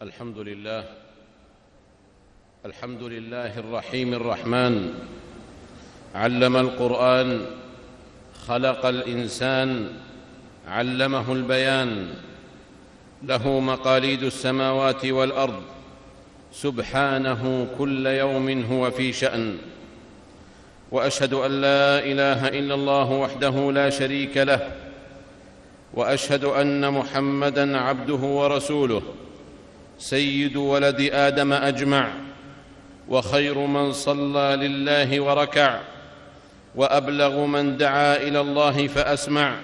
الحمد لله الرحيم الرحمن. علم القرآن، خلق الإنسان، علمه البيان، له مقاليد السماوات والأرض، سبحانه كل يوم هو في شأن. وأشهد أن لا إله إلا الله وحده لا شريك له، وأشهد أن محمدًا عبده ورسوله، سيد ولد آدم أجمع، وخير من صلى لله وركع، وأبلغ من دعا إلى الله فأسمع.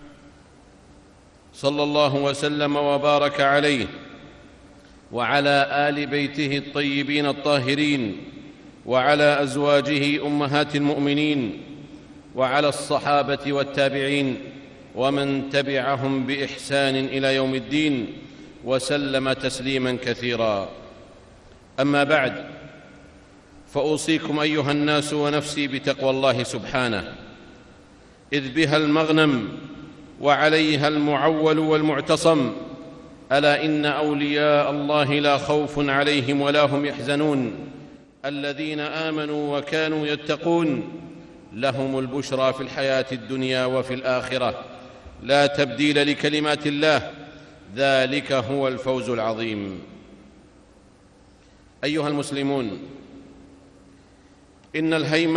صلى الله وسلم وبارك عليه وعلى آل بيته الطيبين الطاهرين، وعلى أزواجه أمهات المؤمنين، وعلى الصحابة والتابعين ومن تبعهم بإحسان إلى يوم الدين، وسلم تسليماً كثيراً. أما بعد، فأوصيكم أيها الناس ونفسي بتقوى الله سبحانه، إذ بها المغنم وعليها المعول والمعتصم. ألا إن أولياء الله لا خوف عليهم ولا هم يحزنون، الذين آمنوا وكانوا يتقون، لهم البشرى في الحياة الدنيا وفي الآخرة، لا تبديل لكلمات الله، ذلك هو الفوز العظيم. أيها المسلمون، إن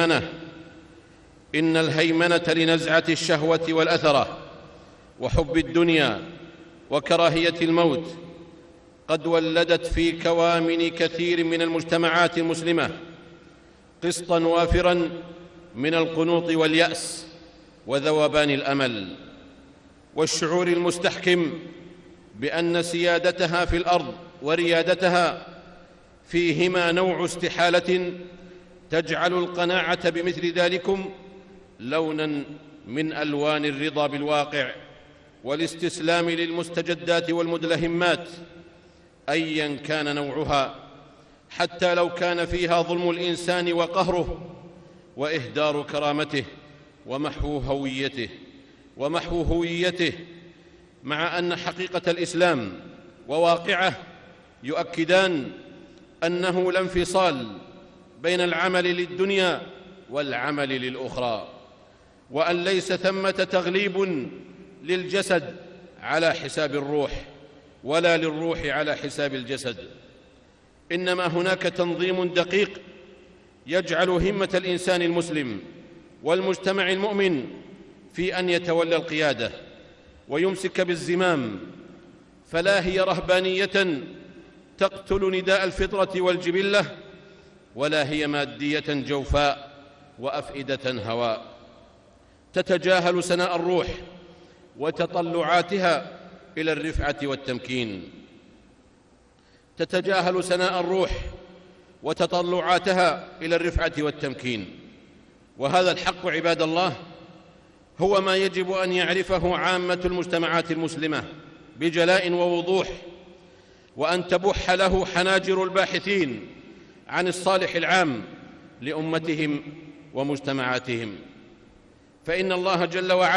الهيمنة لنزعة الشهوة والأثرة وحب الدنيا وكراهية الموت قد ولدت في كوامن كثير من المجتمعات المسلمة قسطاً وافراً من القنوط واليأس وذوبان الأمل، والشعور المستحكم بأن سيادتها في الأرض وريادتها فيهما نوع استحالة تجعل القناعة بمثل ذلكم لوناً من ألوان الرضا بالواقع والاستسلام للمستجدات والمدلهمات أياً كان نوعها، حتى لو كان فيها ظلم الإنسان وقهره وإهدار كرامته ومحو هويته، مع أن حقيقة الإسلام وواقعه يؤكدان أنه لا انفصال بين العمل للدنيا والعمل للأخرى، وأن ليس ثمة تغليب للجسد على حساب الروح ولا للروح على حساب الجسد، إنما هناك تنظيم دقيق يجعل همة الإنسان المسلم والمجتمع المؤمن في أن يتولى القيادة ويمسك بالزمام، فلا هي رهبانية تقتل نداء الفطرة والجبلة، ولا هي مادية جوفاء وأفئدة هواء تتجاهل سناء الروح وتطلعاتها إلى الرفعة والتمكين، تتجاهل سناء الروح وتطلعاتها إلى الرفعة والتمكين. وهذا الحق عباد الله هو ما يجب أن يعرفه عامة المجتمعات المسلمة بجلاء ووضوح، وأن تبح له حناجر الباحثين عن الصالح العام لأمتهم ومجتمعاتهم. فإن الله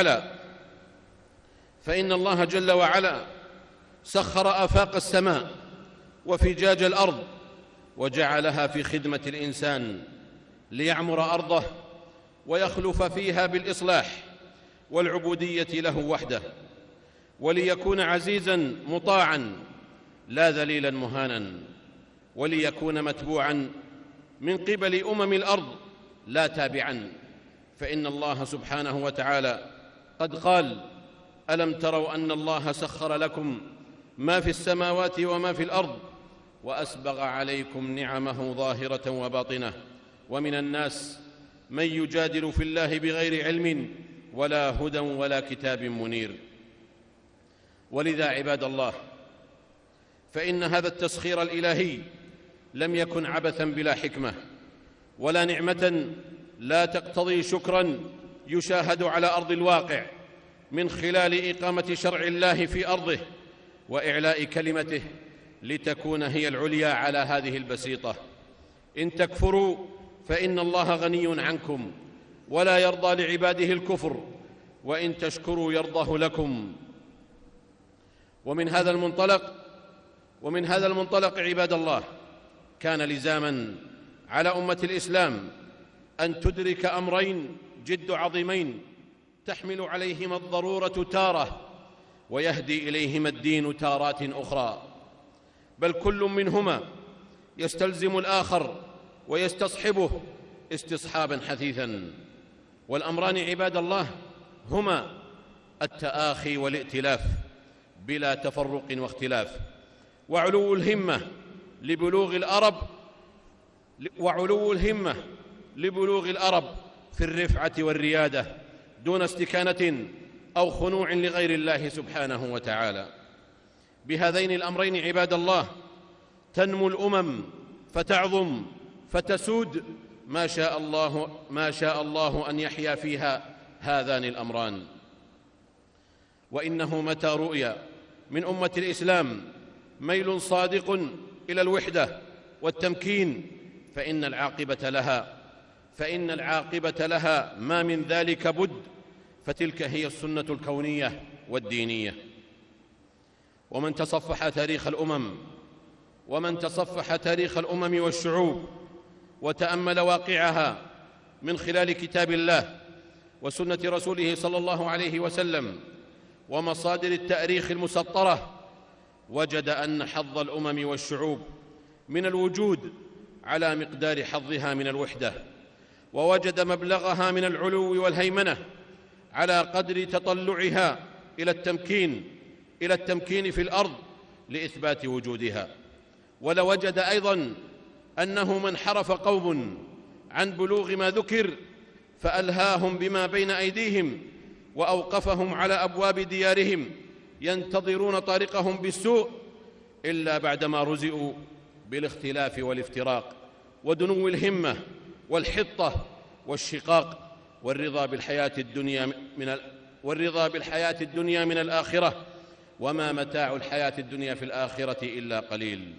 جل وعلا سخر آفاق السماء وفجاج الأرض وجعلها في خدمة الإنسان ليعمر أرضه ويخلف فيها بالإصلاح والعبودية له وحده، وليكون عزيزاً مطاعاً لا ذليلاً مهاناً، وليكون متبوعاً من قبل الأرض لا تابعاً. فإن الله سبحانه وتعالى قد قال: ألم تروا أن الله سخر لكم ما في السماوات وما في الأرض وأسبغ عليكم نعمه ظاهرة وباطنة، ومن الناس من يجادل في الله بغير علم ولا هدى ولا كتاب منير. ولذا عباد الله، فإن هذا التسخير الإلهي لم يكن عبثاً بلا حكمة، ولا نعمة لا تقتضي شكراً يشاهد على أرض الواقع من خلال إقامة شرع الله في أرضه وإعلاء كلمته لتكون هي العليا على هذه البسيطة. إن تكفروا فإن الله غني عنكم ولا يرضى لعباده الكفر، وإن تشكروا يرضه لكم. ومن هذا المنطلق ومن هذا المنطلق عباد الله كان لزاما على أمة الإسلام أن تدرك أمرين جد عظيمين تحمل عليهما الضرورة تارة ويهدي إليهما الدين تارات أخرى، بل كل منهما يستلزم الآخر ويستصحبه استصحابا حثيثا. والأمران عباد الله هما التآخي والائتلاف بلا تفرق واختلاف، وعلو الهمة لبلوغ الأرب في الرفعة والريادة دون استكانة أو خنوع لغير الله سبحانه وتعالى. بهذين الأمرين عباد الله تنمو الأمم فتعظم فتسود ما شاء الله أن يحيا فيها هذان الأمران. وإنه متى رؤي من أمة الإسلام ميل صادق إلى الوحدة والتمكين فإن العاقبة لها ما من ذلك بد، فتلك هي السنة الكونية والدينية. ومن تصفح تاريخ الأمم والشعوب وتأمل واقعها من خلال كتاب الله وسنة رسوله صلى الله عليه وسلم ومصادر التاريخ المسطرة، وجد أن حظ الأمم والشعوب من الوجود على مقدار حظها من الوحدة، ووجد مبلغها من العلو والهيمنة على قدر تطلعها إلى التمكين في الأرض لإثبات وجودها. ولوجد أيضاً أنه من حرف قوم عن بلوغ ما ذكر فألهاهم بما بين أيديهم وأوقفهم على أبواب ديارهم ينتظرون طارقهم بالسوء إلا بعدما رزئوا بالاختلاف والافتراق ودنو الهمة والحطة والشقاق والرضا بالحياة الدنيا من الآخرة، وما متاع الحياة الدنيا في الآخرة إلا قليل.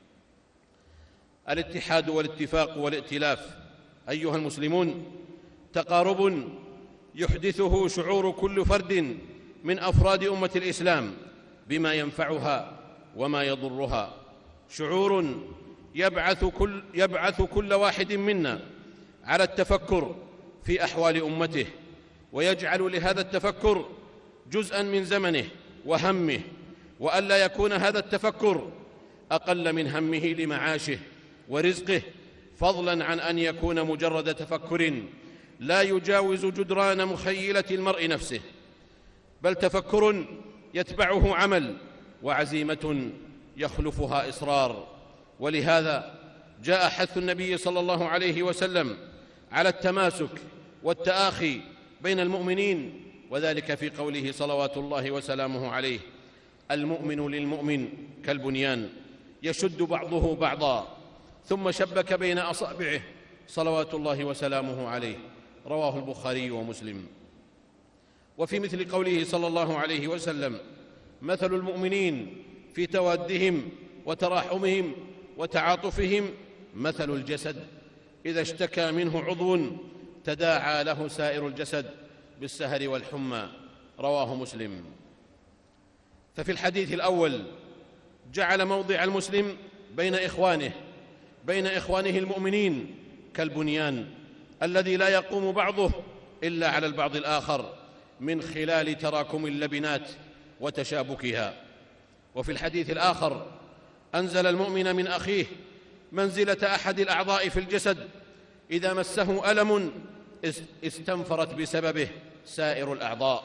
الاتحاد والاتفاق والائتلاف أيها المسلمون تقارب يحدثه شعور كل فرد من أفراد أمة الإسلام بما ينفعها وما يضرها، شعور يبعث كل واحد منا على التفكر في أحوال أمته، ويجعل لهذا التفكر جزءاً من زمنه وهمه، وألا يكون هذا التفكر أقل من همه لمعاشه ورزقه، فضلاً عن أن يكون مجرد تفكر لا يجاوز جدران مخيلة المرء نفسه، بل تفكر يتبعه عمل وعزيمة يخلفها إصرار. ولهذا جاء حث النبي صلى الله عليه وسلم على التماسك والتآخي بين المؤمنين، وذلك في قوله صلوات الله وسلامه عليه: المؤمن للمؤمن كالبنيان يشد بعضه بعضا، ثم شبك بين أصابعه صلوات الله وسلامه عليه، رواه البخاري ومسلم. وفي مثل قوله صلى الله عليه وسلم: مثل المؤمنين في توادهم وتراحمهم وتعاطفهم مثل الجسد إذا اشتكى منه عضو تداعى له سائر الجسد بالسهر والحمى، رواه مسلم. ففي الحديث الأول جعل موضع المسلم بين إخوانه المؤمنين كالبنيان الذي لا يقوم بعضه إلا على البعض الآخر من خلال تراكم اللبنات وتشابكها. وفي الحديث الآخر أنزل المؤمن من أخيه منزلة أحد الأعضاء في الجسد، إذا مسه ألم استنفرت بسببه سائر الأعضاء.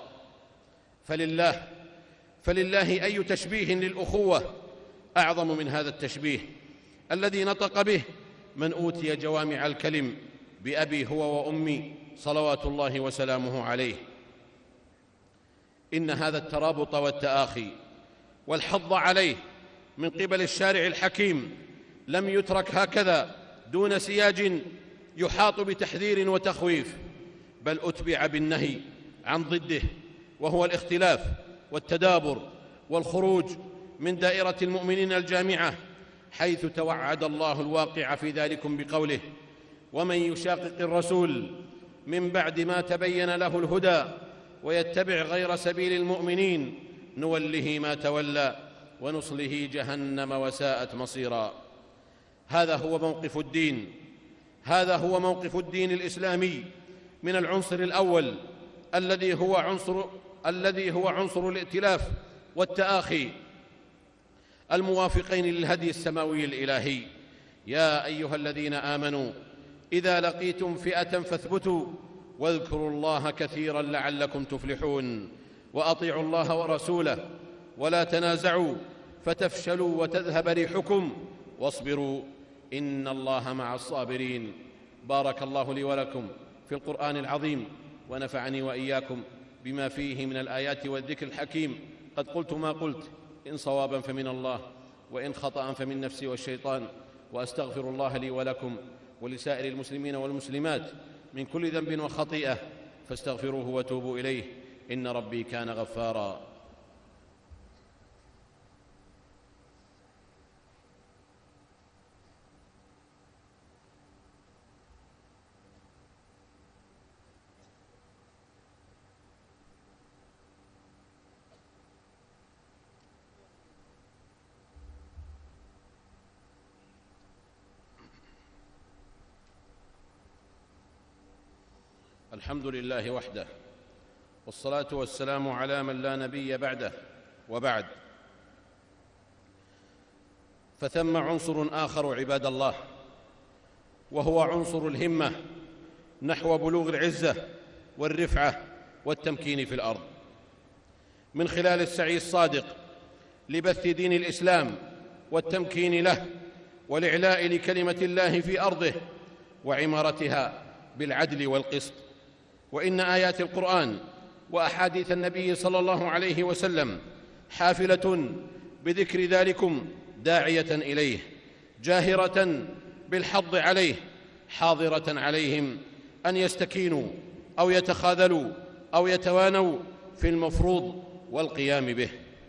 فلله أي تشبيه للأخوة أعظم من هذا التشبيه الذي نطق به من أوتي جوامع الكلم بأبي هو وأمي صلوات الله وسلامه عليه. إن هذا الترابط والتآخي والحض عليه من قبل الشارع الحكيم لم يترك هكذا دون سياج يحاط بتحذير وتخويف، بل أتبع بالنهي عن ضده، وهو الاختلاف والتدابر والخروج من دائرة المؤمنين الجامعة، حيث توعد الله الواقع في ذلكم بقوله: ومن يشاقق الرسول من بعد ما تبين له الهدى ويتبع غير سبيل المؤمنين نوله ما تولى ونصله جهنم وساءت مصيرا. هذا هو موقف الدين الإسلامي من العنصر الأول الذي هو عنصر الائتلاف والتآخي الموافقين للهدي السماوي الإلهي. يا أيها الذين آمنوا إذا لقيتم فئة فاثبتوا واذكروا الله كثيرا لعلكم تفلحون وأطيعوا الله ورسوله ولا تنازعوا فتفشلوا وتذهب ريحكم واصبروا إن الله مع الصابرين. بارك الله لي ولكم في القرآن العظيم ونفعني وإياكم بما فيه من الآيات والذكر الحكيم. قد قلت ما قلت، إن صوابا فمن الله وإن خطأ فمن نفسي والشيطان، وأستغفر الله لي ولكم ولسائر المسلمين والمسلمات من كل ذنب وخطيئة، فاستغفروه وتوبوا إليه إن ربي كان غفارا. الحمد لله وحده، والصلاة والسلام على من لا نبي بعده، وبعد، فثم عنصر آخر عباد الله، وهو عنصر الهمة نحو بلوغ العزة والرفعة والتمكين في الأرض، من خلال السعي الصادق لبث دين الإسلام والتمكين له والإعلاء لكلمة الله في أرضه وعمارتها بالعدل والقسط. وإن آيات القرآن وأحاديث النبي صلى الله عليه وسلم حافلة بذكر ذلكم داعية إليه، جاهرة بالحض عليه، حاضرة عليهم أن يستكينوا أو يتخاذلوا أو يتوانوا في المفروض والقيام به.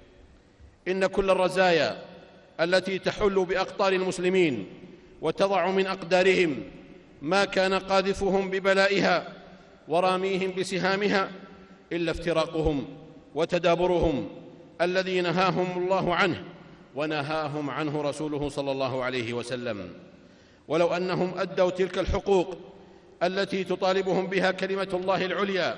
إن كل الرزايا التي تحل بأقطار المسلمين وتضع من أقدارهم ما كان قاذفهم ببلائها وراميهم بسهامها إلا افتراقهم وتدابرهم الذي نهاهم الله عنه ونهاهم عنه رسوله صلى الله عليه وسلم. ولو أنهم أدوا تلك الحقوق التي تطالبهم بها كلمة الله العليا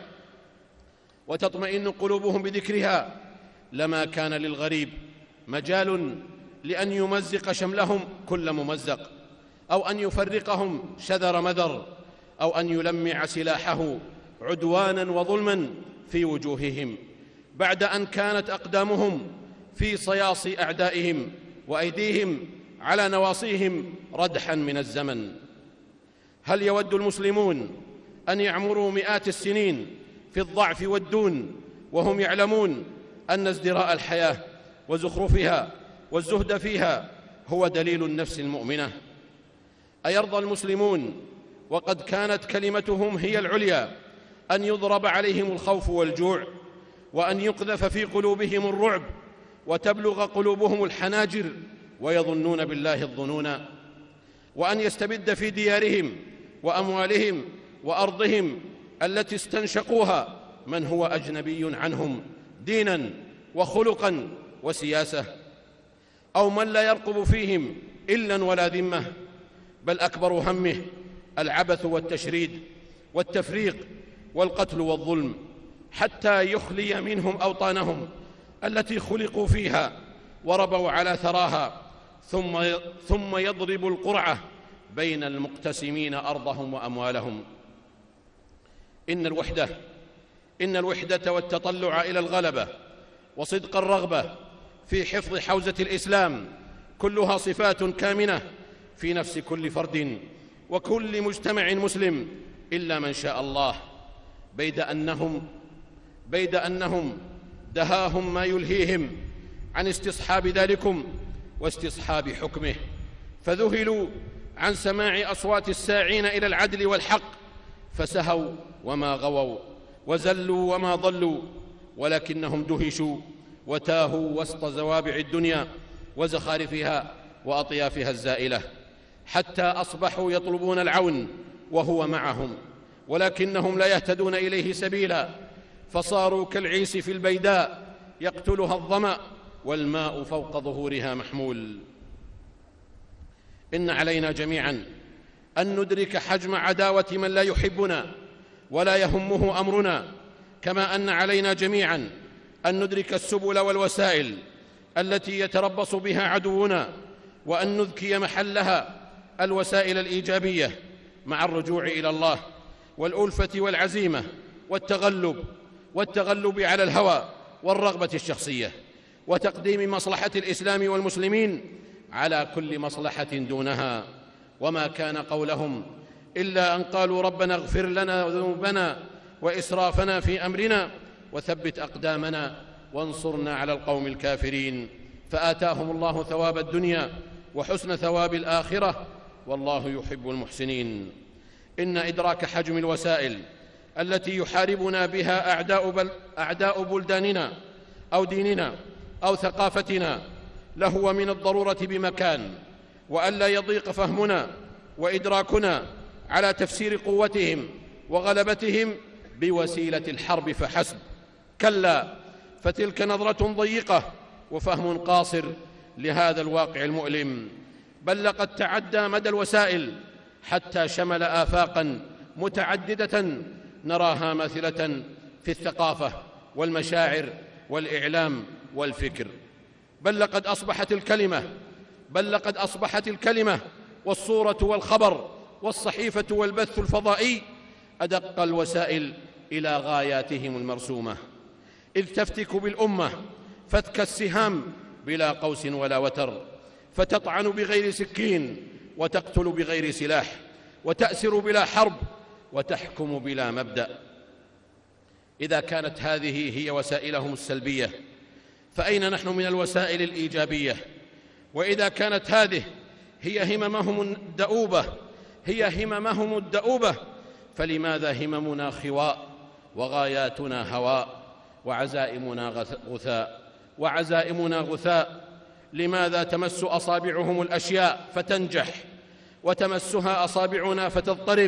وتطمئن قلوبهم بذكرها، لما كان للغريب مجال لأن يمزق شملهم كل ممزق، أو أن يفرقهم شذر مذر، أو أن يلمع سلاحه عدوانا وظلما في وجوههم، بعد أن كانت أقدامهم في صياصي أعدائهم وأيديهم على نواصيهم ردحا من الزمن. هل يود المسلمون أن يعمروا مئات السنين في الضعف والدون وهم يعلمون أن ازدراء الحياة وزخرفها والزهد فيها هو دليل النفس المؤمنة؟ أيرضى المسلمون وقد كانت كلمتهم هي العليا أن يضرب عليهم الخوف والجوع، وأن يقذف في قلوبهم الرعب، وتبلغ قلوبهم الحناجر ويظنون بالله الظنون، وأن يستبد في ديارهم وأموالهم وأرضهم التي استنشقوها من هو أجنبي عنهم دينا وخلقا وسياسة، أو من لا يرقب فيهم إلا ولا ذمة، بل أكبر همه العبث والتشريد والتفريق والقتل والظلم، حتى يخلي منهم أوطانهم التي خلقوا فيها وربوا على ثراها، ثم يضرب القرعة بين المقتسمين أرضهم وأموالهم. إن الوحدة والتطلع إلى الغلبة وصدق الرغبة في حفظ حوزة الإسلام كلها صفات كامنة في نفس كل فرد وكل مجتمع مسلم إلا من شاء الله، بيد أنهم دهاهم ما يلهيهم عن استصحاب ذلكم واستصحاب حكمه، فذهلوا عن سماع أصوات الساعين إلى العدل والحق، فسهوا وما غووا وزلوا وما ضلوا، ولكنهم دهشوا وتاهوا وسط زوابع الدنيا وزخارفها وأطيافها الزائلة، حتى أصبحوا يطلبون العون وهو معهم، ولكنهم لا يهتدون إليه سبيلا، فصاروا كالعيس في البيداء يقتلها الظمأ والماء فوق ظهورها محمول. إن علينا جميعا أن ندرك حجم عداوة من لا يحبنا ولا يهمه أمرنا، كما أن علينا جميعا أن ندرك السبل والوسائل التي يتربص بها عدونا، وأن نذكي محلها الوسائل الإيجابية مع الرجوع إلى الله والألفة والعزيمة والتغلب على الهوى والرغبة الشخصية، وتقديم مصلحة الإسلام والمسلمين على كل مصلحة دونها. وما كان قولهم إلا أن قالوا ربنا اغفر لنا ذنوبنا وإسرافنا في أمرنا وثبت أقدامنا وانصرنا على القوم الكافرين، فآتاهم الله ثواب الدنيا وحسن ثواب الآخرة، والله يحب المحسنين. إن إدراك حجم الوسائل التي يحاربنا بها أعداء بلداننا أو ديننا أو ثقافتنا لهو من الضرورة بمكان، وألا يضيق فهمنا وإدراكنا على تفسير قوتهم وغلبتهم بوسيلة الحرب فحسب. كلا، فتلك نظرة ضيقة وفهم قاصر لهذا الواقع المؤلم، بل لقد تعدى مدى الوسائل حتى شمل آفاقا متعددة نراها ماثلة في الثقافة والمشاعر والإعلام والفكر. بل لقد أصبحت الكلمة والصورة والخبر والصحيفة والبث الفضائي أدق الوسائل إلى غاياتهم المرسومة، إذ تفتك بالأمة فتك السهام بلا قوس ولا وتر، فتطعن بغير سكين وتقتل بغير سلاح، وتأسر بلا حرب وتحكم بلا مبدأ. إذا كانت هذه هي وسائلهم السلبية، فأين نحن من الوسائل الإيجابية؟ وإذا كانت هذه هي هممهم الدؤوبة، فلماذا هممنا خواء وغاياتنا هواء وعزائمنا غثاء؟ لماذا تمس أصابعهم الأشياء فتنجح وتمسها أصابعنا فتضطرب؟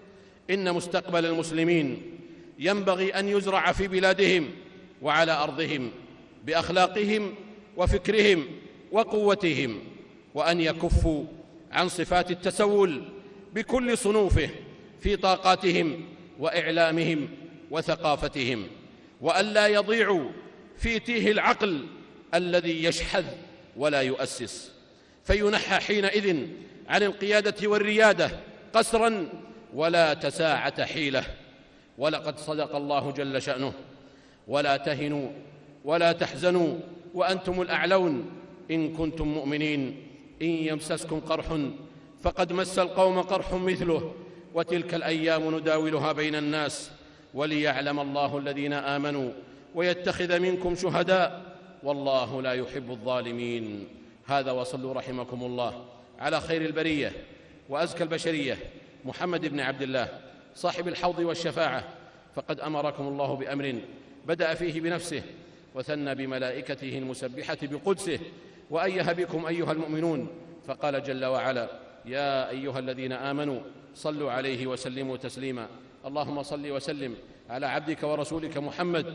إن مستقبل المسلمين ينبغي أن يزرع في بلادهم وعلى أرضهم بأخلاقهم وفكرهم وقوتهم، وأن يكفوا عن صفات التسول بكل صنوفه في طاقاتهم وإعلامهم وثقافتهم، وألا يضيعوا في تيه العقل الذي يشحذ ولا يؤسس، فينحى حينئذ عن القيادة والريادة قسرا ولا تساعة حيلة. ولقد صدق الله جل شأنه: ولا تهنوا ولا تحزنوا وأنتم الأعلون إن كنتم مؤمنين، إن يمسسكم قرح فقد مس القوم قرح مثله، وتلك الأيام نداولها بين الناس، وليعلم الله الذين آمنوا ويتخذ منكم شهداء، والله لا يحب الظالمين. هذا، وصلوا رحمكم الله على خير البرية وأزكى البشرية محمد بن عبد الله صاحب الحوض والشفاعة، فقد أمركم الله بأمر بدأ فيه بنفسه وثنى بملائكته المسبحة بقدسه، وأيه بكم أيها المؤمنون، فقال جل وعلا: يا أيها الذين آمنوا صلوا عليه وسلموا تسليما. اللهم صل وسلم على عبدك ورسولك محمد،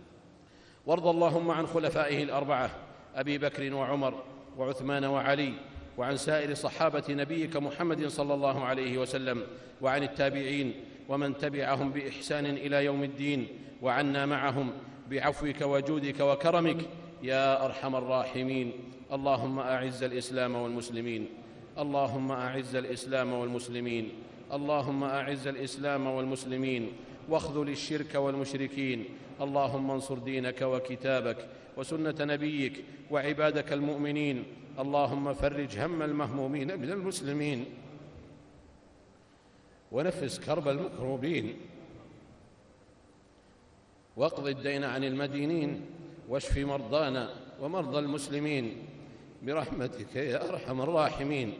وارض اللهم عن خلفائه الأربعة أبي بكر وعمر وعثمان وعلي، وعن سائر صحابة نبيك محمد صلى الله عليه وسلم، وعن التابعين ومن تبعهم بإحسان إلى يوم الدين، وعنا معهم بعفوك وجودك وكرمك يا أرحم الراحمين. اللهم أعز الإسلام والمسلمين، اللهم أعز الإسلام والمسلمين، اللهم أعز الإسلام والمسلمين، واخذل الشرك والمشركين. اللهم انصر دينك وكتابك وسنة نبيك وعبادك المؤمنين. اللهم فرج هم المهمومين من المسلمين، ونفس كرب المكروبين، واقض الدين عن المدينين، واشف مرضانا ومرضى المسلمين برحمتك يا أرحم الراحمين.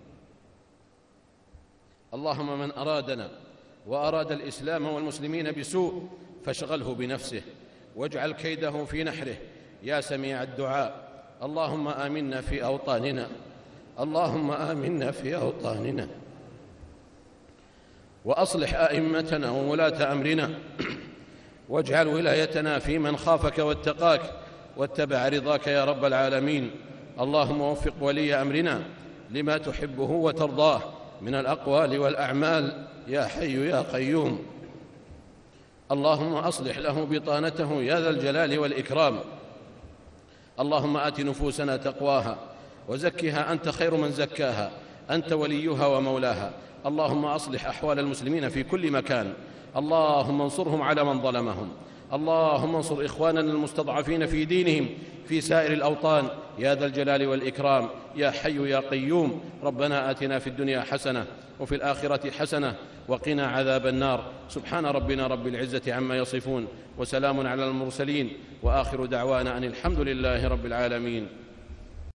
اللهم من أرادنا وأراد الإسلام والمسلمين بسوء فاشغله بنفسه واجعل كيده في نحره يا سميع الدعاء. اللهم آمنا في أوطاننا، اللهم آمنا في أوطاننا، وأصلح أئمتنا وولاة أمرنا، واجعل ولايتنا في من خافك واتقاك واتبع رضاك يا رب العالمين. اللهم وفق ولي أمرنا لما تحبه وترضاه من الأقوال والأعمال يا حي يا قيوم. اللهم أصلح له بطانته يا ذا الجلال والإكرام. اللهم آت نفوسنا تقواها وزكها أنت خير من زكاها، أنت وليها ومولاها. اللهم أصلح أحوال المسلمين في كل مكان. اللهم انصرهم على من ظلمهم. اللهم انصر إخواننا المستضعفين في دينهم في سائر الأوطان يا ذا الجلال والإكرام يا حي يا قيوم. ربنا آتنا في الدنيا حسنة وفي الآخرة حسنة وقنا عذاب النار. سبحان ربنا رب العزة عما يصفون، وسلام على المرسلين، وآخر دعوانا أن الحمد لله رب العالمين.